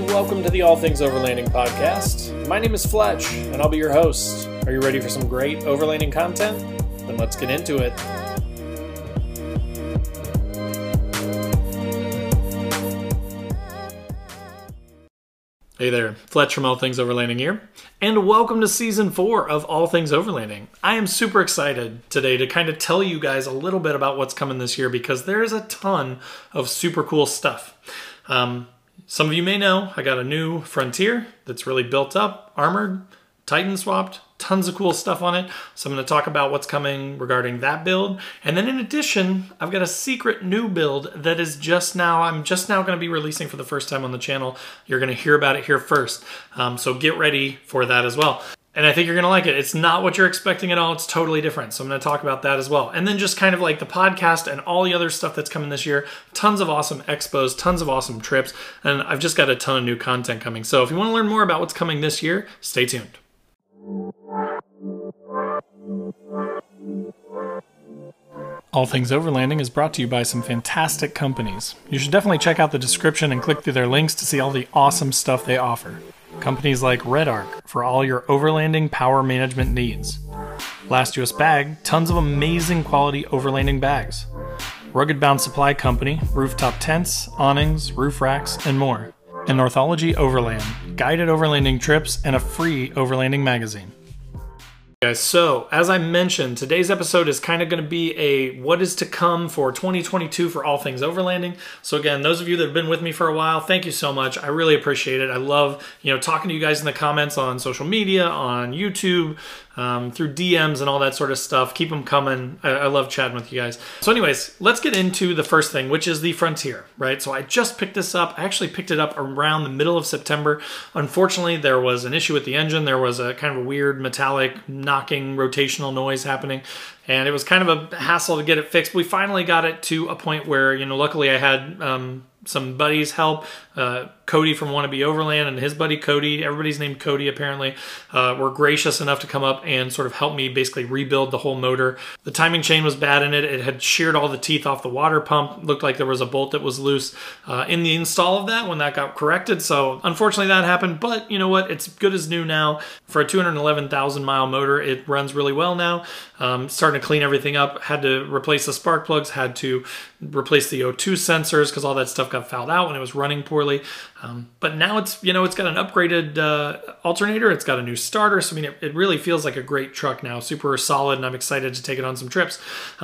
welcome to the All Things Overlanding podcast. My name is Fletch, and I'll be your host. Are you ready for some great overlanding content? Then let's get into it. Hey there, Fletch from All Things Overlanding here, and welcome to Season 4 of All Things Overlanding. I am super excited today to kind of tell you guys a little bit about what's coming this year because there's a ton of super cool stuff. Some of you may know I got a new Frontier that's really built up, armored, Titan swapped, tons of cool stuff on it. So I'm going to talk about what's coming regarding that build. And then in addition, I've got a secret new build that is I'm just now going to be releasing for the first time on the channel. You're going to hear about it here first. So get ready for that as well. And I think you're going to like it. It's not what you're expecting at all. It's totally different. So I'm going to talk about that as well. And then just kind of like the podcast and all the other stuff that's coming this year. Tons of awesome expos, tons of awesome trips. And I've just got a ton of new content coming. So if you want to learn more about what's coming this year, stay tuned. All Things Overlanding is brought to you by some fantastic companies. You should definitely check out the description and click through their links to see all the awesome stuff they offer. Companies like RedArc for all your overlanding power management needs. Last US Bag, tons of amazing quality overlanding bags. Rugged Bound Supply Company, rooftop tents, awnings, roof racks, and more. And Northology Overland, guided overlanding trips and a free overlanding magazine. Guys, so as I mentioned, today's episode is kind of going to be a what is to come for 2022 for All Things Overlanding. So again, those of you that have been with me for a while, thank you so much. I really appreciate it. I love, talking to you guys in the comments on social media, on YouTube, through DMs and all that sort of stuff. Keep them coming. I love chatting with you guys. So anyways, let's get into the first thing, which is the Frontier, right? So I just picked this up. I actually picked it up around the middle of September. Unfortunately, there was an issue with the engine. There was a kind of a weird metallic knocking rotational noise happening. And it was kind of a hassle to get it fixed. We finally got it to a point where, luckily I had some buddies help. Cody from Wannabe Overland and his buddy Cody, everybody's named Cody apparently, were gracious enough to come up and sort of help me basically rebuild the whole motor. The timing chain was bad in it. It had sheared all the teeth off the water pump. Looked like there was a bolt that was loose in the install of that when that got corrected. So unfortunately that happened, but you know what? It's good as new now. For a 211,000 mile motor, it runs really well now. Starting to clean everything up. Had to replace the spark plugs, had to replace the O2 sensors because all that stuff got fouled out when it was running poorly. But now it's, it's got an upgraded alternator. It's got a new starter. So, I mean, it really feels like a great truck now. Super solid, and I'm excited to take it on some trips.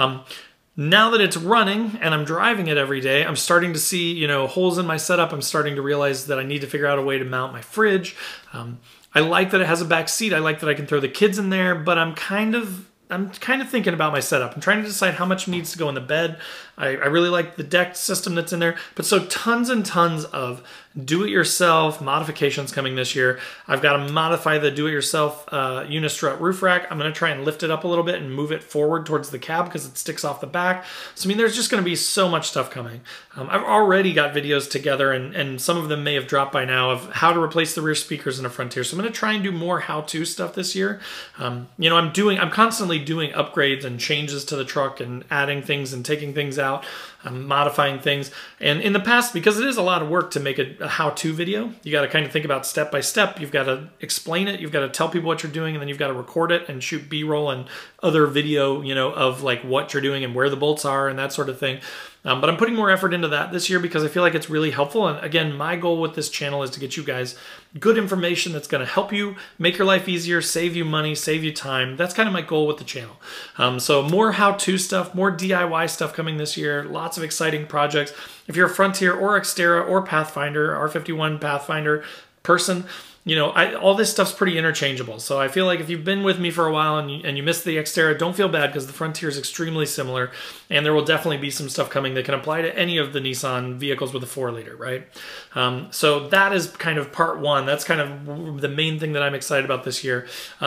Now that it's running and I'm driving it every day, I'm starting to see, holes in my setup. I'm starting to realize that I need to figure out a way to mount my fridge. I like that it has a back seat. I like that I can throw the kids in there, but I'm kind of thinking about my setup. I'm trying to decide how much needs to go in the bed. I really like the deck system that's in there. But so tons and tons of do-it-yourself modifications coming this year. I've got to modify the do-it-yourself Unistrut roof rack. I'm going to try and lift it up a little bit and move it forward towards the cab because it sticks off the back. So, I mean, there's just going to be so much stuff coming. I've already got videos together, and some of them may have dropped by now, of how to replace the rear speakers in a Frontier. So I'm going to try and do more how-to stuff this year. I'm constantly doing upgrades and changes to the truck and adding things and taking things out. I'm modifying things. And in the past, because it is a lot of work to make a how-to video, you got to kind of think about step by step. You've got to explain it. You've got to tell people what you're doing, and then you've got to record it and shoot B-roll and other video, of like what you're doing and where the bolts are and that sort of thing. But I'm putting more effort into that this year because I feel like it's really helpful. And again, my goal with this channel is to get you guys good information that's going to help you make your life easier, save you money, save you time. That's kind of my goal with the channel. So more how-to stuff, more DIY stuff coming this year, lots of exciting projects. If you're a Frontier or Xterra or Pathfinder, R51 Pathfinder person, all this stuff's pretty interchangeable. So I feel like if you've been with me for a while and you missed the Xterra, don't feel bad because the Frontier is extremely similar, and there will definitely be some stuff coming that can apply to any of the Nissan vehicles with a 4-liter, right? So that is kind of part one. That's kind of the main thing that I'm excited about this year.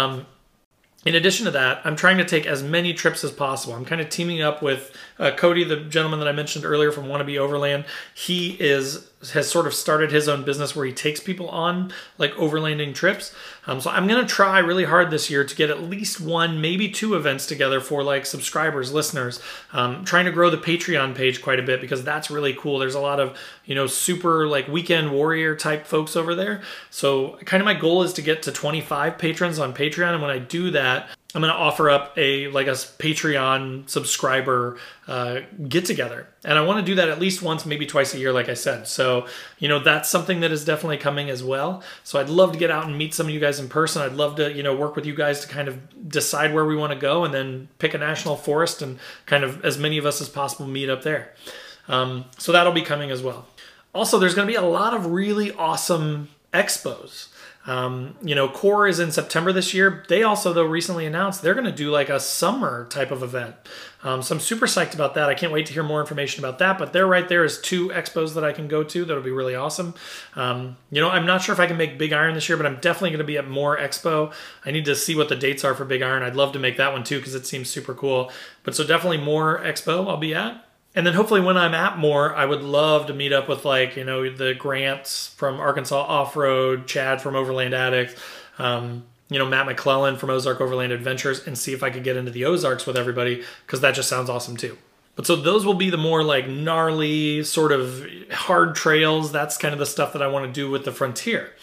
In addition to that, I'm trying to take as many trips as possible. I'm kind of teaming up with Cody, the gentleman that I mentioned earlier from Wannabe Overland. He is has sort of started his own business where he takes people on like overlanding trips. So I'm going to try really hard this year to get at least one, maybe two events together for like subscribers, listeners. Trying to grow the Patreon page quite a bit because that's really cool. There's a lot of, you know, super like weekend warrior type folks over there. So kind of my goal is to get to 25 patrons on Patreon. And when I do that, I'm going to offer up a Patreon subscriber get together. And I want to do that at least once, maybe twice a year, like I said. So, you know, that's something that is definitely coming as well. So I'd love to get out and meet some of you guys in person. I'd love to, you know, work with you guys to kind of decide where we want to go and then pick a national forest and kind of as many of us as possible meet up there. So that'll be coming as well. Also, there's going to be a lot of really awesome expos. You know, Core is in September this year. They also, though, recently announced they're going to do like a summer type of event. So I'm super psyched about that. I can't wait to hear more information about that. But there, right there is 2 expos that I can go to. That'll be really awesome. You know, I'm not sure if I can make Big Iron this year, but I'm definitely going to be at More Expo. I need to see what the dates are for Big Iron. I'd love to make that one too because it seems super cool. But so definitely More Expo I'll be at. And then hopefully when I'm at More, I would love to meet up with like, you know, the Grants from Arkansas Off-Road, Chad from Overland Addict, you know, Matt McClellan from Ozark Overland Adventures, and see if I could get into the Ozarks with everybody because that just sounds awesome too. But so those will be the more like gnarly sort of hard trails. That's kind of the stuff that I want to do with the Frontier.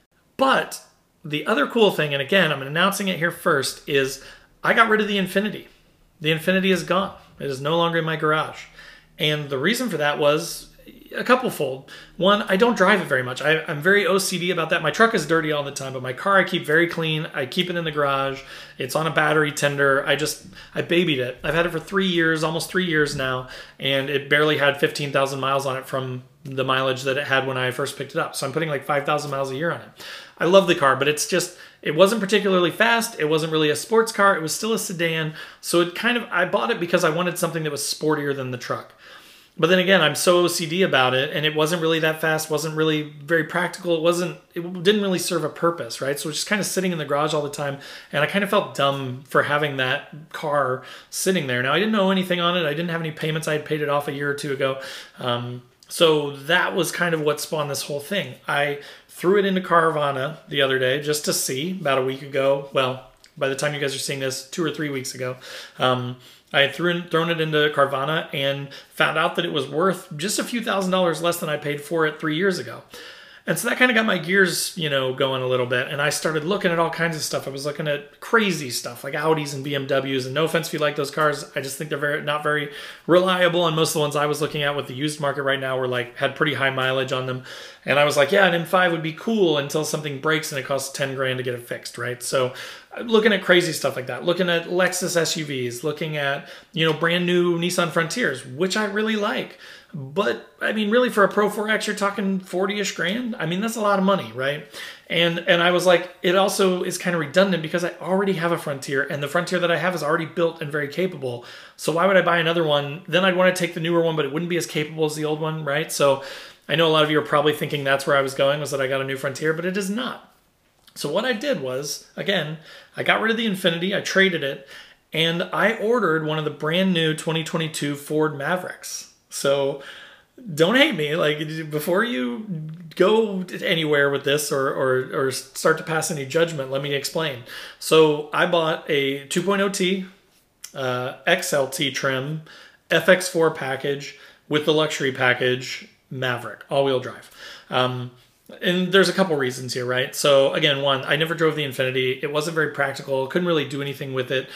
But the other cool thing, and again, I'm announcing it here first, is I got rid of the Infinity. The Infinity is gone. It is no longer in my garage. And the reason for that was a couple-fold. One, I don't drive it very much. I'm very OCD about that. My truck is dirty all the time, but my car I keep very clean. I keep it in the garage. It's on a battery tender. I babied it. I've had it for 3 years, almost 3 years now, and it barely had 15,000 miles on it from the mileage that it had when I first picked it up. So I'm putting like 5,000 miles a year on it. I love the car, but it's just, it wasn't particularly fast. It wasn't really a sports car. It was still a sedan. So it kind of, I bought it because I wanted something that was sportier than the truck. But then again, I'm so OCD about it, and it wasn't really that fast, wasn't really very practical. It didn't really serve a purpose, right? So it was just kind of sitting in the garage all the time, and I kind of felt dumb for having that car sitting there. Now, I didn't know anything on it. I didn't have any payments. I had paid it off a year or two ago. So that was kind of what spawned this whole thing. I threw it into Carvana the other day just to see, about a week ago. Well, by the time you guys are seeing this, 2 or 3 weeks ago. I had thrown it into Carvana and found out that it was worth just a few $1,000s less than I paid for it 3 years ago. And so that kind of got my gears, you know, going a little bit. And I started looking at all kinds of stuff. I was looking at crazy stuff like Audis and BMWs. And no offense if you like those cars, I just think they're not very reliable. And most of the ones I was looking at with the used market right now were like, had pretty high mileage on them. And I was like, yeah, an M5 would be cool until something breaks and it costs 10 grand to get it fixed, right? So looking at crazy stuff like that, looking at Lexus SUVs, looking at, you know, brand new Nissan Frontiers, which I really like. But I mean, really for a Pro 4X, you're talking 40-ish grand. I mean, that's a lot of money, right? And I was like, it also is kind of redundant because I already have a Frontier, and the Frontier that I have is already built and very capable. So why would I buy another one? Then I'd want to take the newer one, but it wouldn't be as capable as the old one, right? So I know a lot of you are probably thinking that's where I was going, was that I got a new Frontier, but it is not. So what I did was, again, I got rid of the Infinity, I traded it, and I ordered one of the brand new 2022 Ford Mavericks. So don't hate me. Like, before you go anywhere with this or start to pass any judgment, let me explain. So I bought a 2.0T XLT trim FX4 package with the luxury package Maverick, all-wheel drive. And there's a couple reasons here, right? So again, one, I never drove the Infinity. It wasn't very practical. Couldn't really do anything with it.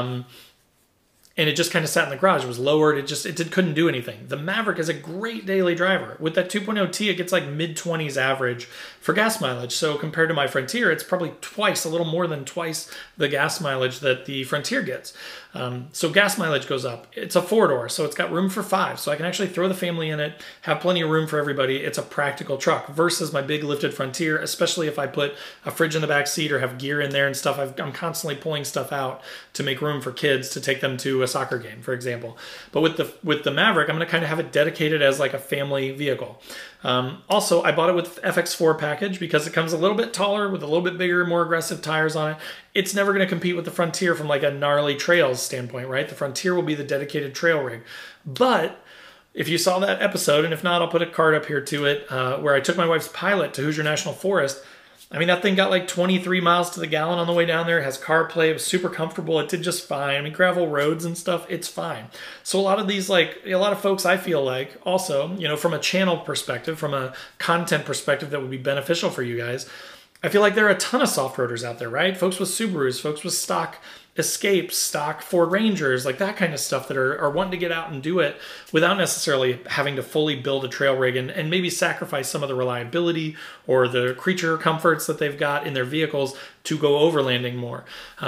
And it just kind of sat in the garage. It was lowered. It couldn't do anything. The Maverick is a great daily driver. With that 2.0T, it gets like mid-20s average for gas mileage. So compared to my Frontier, it's probably twice, a little more than twice the gas mileage that the Frontier gets. So gas mileage goes up. It's a 4-door, so it's got room for 5. So I can actually throw the family in it, have plenty of room for everybody. It's a practical truck versus my big lifted Frontier, especially if I put a fridge in the back seat or have gear in there and stuff. I'm constantly pulling stuff out to make room for kids to take them to a soccer game, for example. But with the Maverick, I'm going to kind of have it dedicated as like a family vehicle. Also, I bought it with FX4 package because it comes a little bit taller with a little bit bigger, more aggressive tires on it. It's never going to compete with the Frontier from like a gnarly trails standpoint, right? The Frontier will be the dedicated trail rig. But if you saw that episode, and if not, I'll put a card up here to it, where I took my wife's Pilot to Hoosier National Forest. I mean, that thing got like 23 miles to the gallon on the way down there. It has CarPlay. It was super comfortable. It did just fine. I mean, gravel roads and stuff, it's fine. So a lot of these, like, a lot of folks, I feel like, also, you know, from a channel perspective, from a content perspective that would be beneficial for you guys, I feel like there are a ton of soft roaders out there, right? Folks with Subarus, folks with stock Escapes, stock Ford Rangers, like that kind of stuff that are wanting to get out and do it without necessarily having to fully build a trail rig and maybe sacrifice some of the reliability or the creature comforts that they've got in their vehicles to go overlanding more.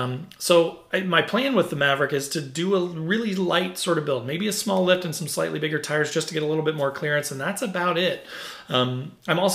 So my plan with the Maverick is to do a really light sort of build, maybe a small lift and some slightly bigger tires just to get a little bit more clearance, and that's about it. I'm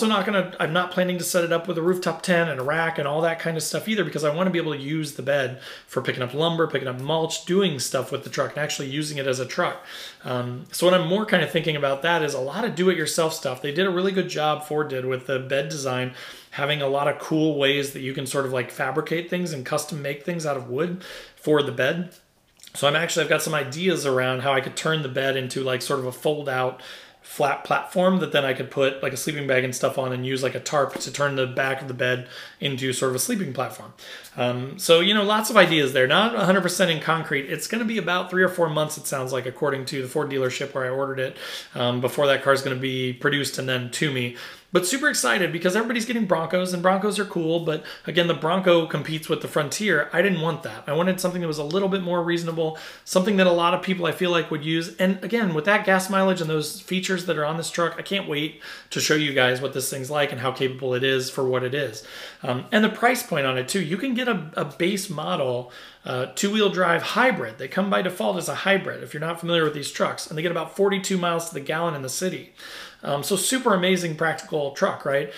not planning to set it up with a rooftop tent and a rack and all that kind of stuff either, because I want to be able to use the bed for picking up lumber, picking up mulch, doing stuff with the truck, and actually using it as a truck. So what I'm more kind of thinking about that is a lot of do-it-yourself stuff. They did a really good job, Ford did, with the bed design, having a lot of cool ways that you can sort of like fabricate things and custom make things out of wood for the bed. So I've got some ideas around how I could turn the bed into like sort of a fold-out flat platform that then I could put like a sleeping bag and stuff on and use like a tarp to turn the back of the bed into sort of a sleeping platform. So, you know, lots of ideas there. Not 100% in concrete. It's going to be about 3 or 4 months, it sounds like, according to the Ford dealership where I ordered it, before that car is going to be produced and then to me. But super excited because everybody's getting Broncos, and Broncos are cool, but again, the Bronco competes with the Frontier. I didn't want that. I wanted something that was a little bit more reasonable, something that a lot of people I feel like would use. And again, with that gas mileage and those features that are on this truck, I can't wait to show you guys what this thing's like and how capable it is for what it is. And the price point on it too. You can get a base model two-wheel drive hybrid. They come by default as a hybrid if you're not familiar with these trucks, and they get about 42 miles to the gallon in the city. So super amazing practical truck, right?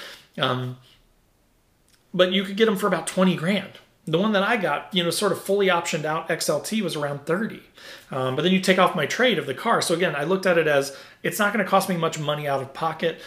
But you could get them for about 20 grand. The one that I got, you know, sort of fully optioned out XLT was around 30. But then you take off my trade of the car. So again, I looked at it as it's not going to cost me much money out of pocket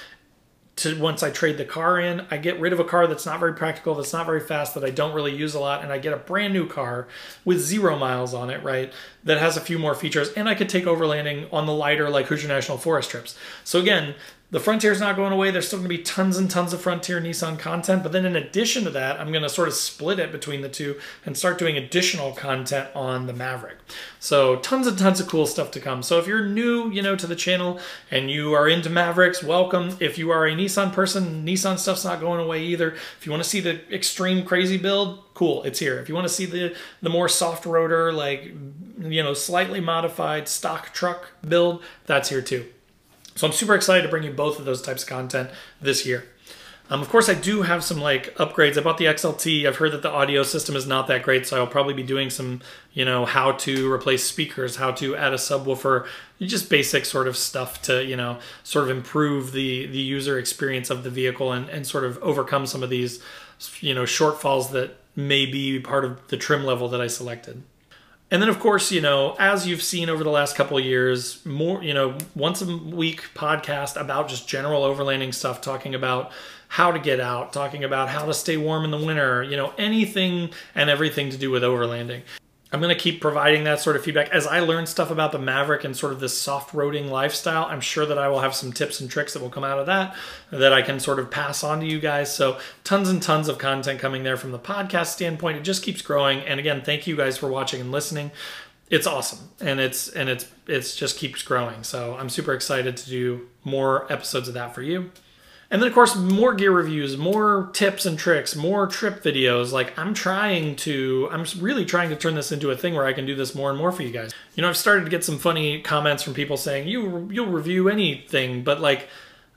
to once I trade the car in. I get rid of a car that's not very practical, that's not very fast, that I don't really use a lot, and I get a brand new car with 0 miles on it, right? That has a few more features, and I could take overlanding on the lighter, like Hoosier National Forest trips. So again, the Frontier's not going away. There's still going to be tons and tons of Frontier Nissan content, but then in addition to that, I'm going to sort of split it between the two and start doing additional content on the Maverick. So tons and tons of cool stuff to come. So if you're new, you know, to the channel and you are into Mavericks, welcome. If you are a Nissan person, Nissan stuff's not going away either. If you want to see the extreme crazy build, cool, it's here. If you want to see the more soft roader, like, you know, slightly modified stock truck build, that's here too. So I'm super excited to bring you both of those types of content this year. Of course, I do have some like upgrades. I bought the XLT. I've heard that the audio system is not that great, so I'll probably be doing some, you know, how to replace speakers, how to add a subwoofer, just basic sort of stuff to, you know, sort of improve the user experience of the vehicle and sort of overcome some of these, you know, shortfalls that may be part of the trim level that I selected. And then, of course, you know, as you've seen over the last couple of years, more, you know, once a week podcast about just general overlanding stuff, talking about how to get out, talking about how to stay warm in the winter, you know, anything and everything to do with overlanding. I'm going to keep providing that sort of feedback. As I learn stuff about the Maverick and sort of this soft roading lifestyle, I'm sure that I will have some tips and tricks that will come out of that I can sort of pass on to you guys. So tons and tons of content coming there from the podcast standpoint. It just keeps growing. And again, thank you guys for watching and listening. It's awesome. And it's just keeps growing. So I'm super excited to do more episodes of that for you. And then, of course, more gear reviews, more tips and tricks, more trip videos. Like, I'm really trying to turn this into a thing where I can do this more and more for you guys. You know, I've started to get some funny comments from people saying, you'll review anything, but like,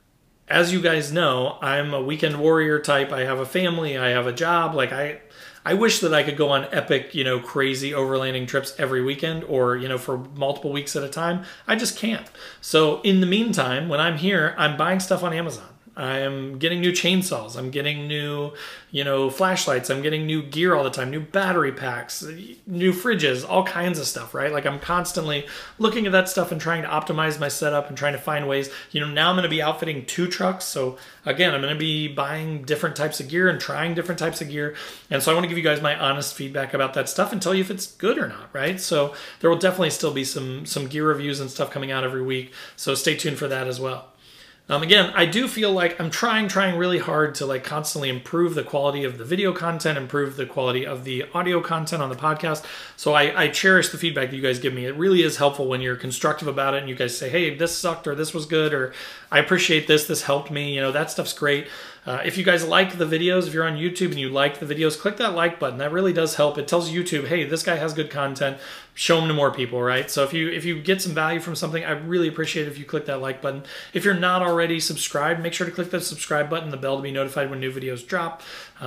as you guys know, I'm a weekend warrior type. I have a family, I have a job. Like, I wish that I could go on epic, you know, crazy overlanding trips every weekend or, you know, for multiple weeks at a time. I just can't. So in the meantime, when I'm here, I'm buying stuff on Amazon. I am getting new chainsaws. I'm getting new, flashlights. I'm getting new gear all the time, new battery packs, new fridges, all kinds of stuff, right? Like I'm constantly looking at that stuff and trying to optimize my setup and trying to find ways. Now I'm going to be outfitting 2 trucks. So again, I'm going to be buying different types of gear and trying different types of gear. And so I want to give you guys my honest feedback about that stuff and tell you if it's good or not, right? So there will definitely still be some gear reviews and stuff coming out every week. So stay tuned for that as well. Again, I do feel like I'm trying really hard to like constantly improve the quality of the video content, improve the quality of the audio content on the podcast. So I cherish the feedback that you guys give me. It really is helpful when you're constructive about it and you guys say, hey, this sucked or this was good or I appreciate this helped me. That stuff's great. If you guys like the videos, if you're on YouTube and you like the videos, click that like button. That really does help. It tells YouTube, hey, this guy has good content. Show them to more people, right? So if you get some value from something, I really appreciate it if you click that like button. If you're not already subscribed, make sure to click that subscribe button, the bell to be notified when new videos drop.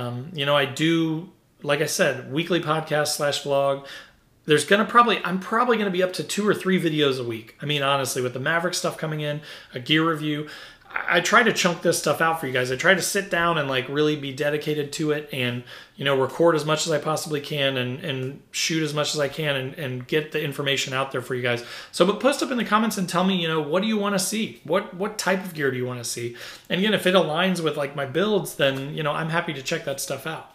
I do, like I said, weekly podcast / vlog. I'm probably gonna be up to 2 or 3 videos a week. I mean, honestly, with the Maverick stuff coming in, a gear review, I try to chunk this stuff out for you guys. I try to sit down and like really be dedicated to it and, record as much as I possibly can and shoot as much as I can and get the information out there for you guys. So, but post up in the comments and tell me, what do you want to see? What type of gear do you want to see? And again, if it aligns with like my builds, then, I'm happy to check that stuff out.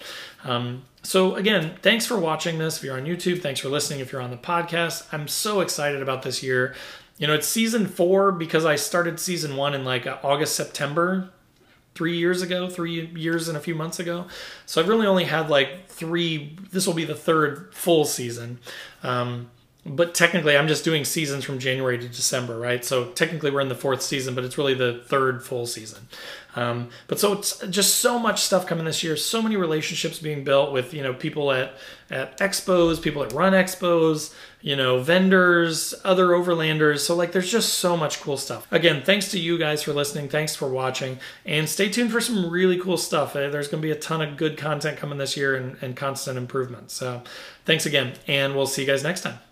So again, thanks for watching this. If you're on YouTube, thanks for listening. If you're on the podcast, I'm so excited about this year. It's season 4 because I started season 1 in like August, September, 3 years ago, 3 years and a few months ago. So I've really only had like 3, this will be the 3rd full season. But technically I'm just doing seasons from January to December, right? So technically we're in the 4th season, but it's really the 3rd full season. But so it's just so much stuff coming this year, so many relationships being built with, people at expos, people that run expos, vendors, other overlanders. So like there's just so much cool stuff. Again, thanks to you guys for listening. Thanks for watching and stay tuned for some really cool stuff. There's going to be a ton of good content coming this year and constant improvement. So thanks again, and we'll see you guys next time.